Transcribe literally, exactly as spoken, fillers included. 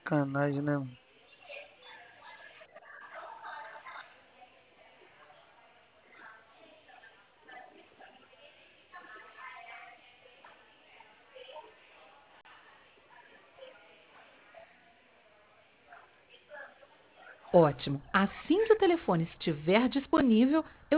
sacanagem, né, mano? Ótimo. Assim que o telefone estiver disponível, eu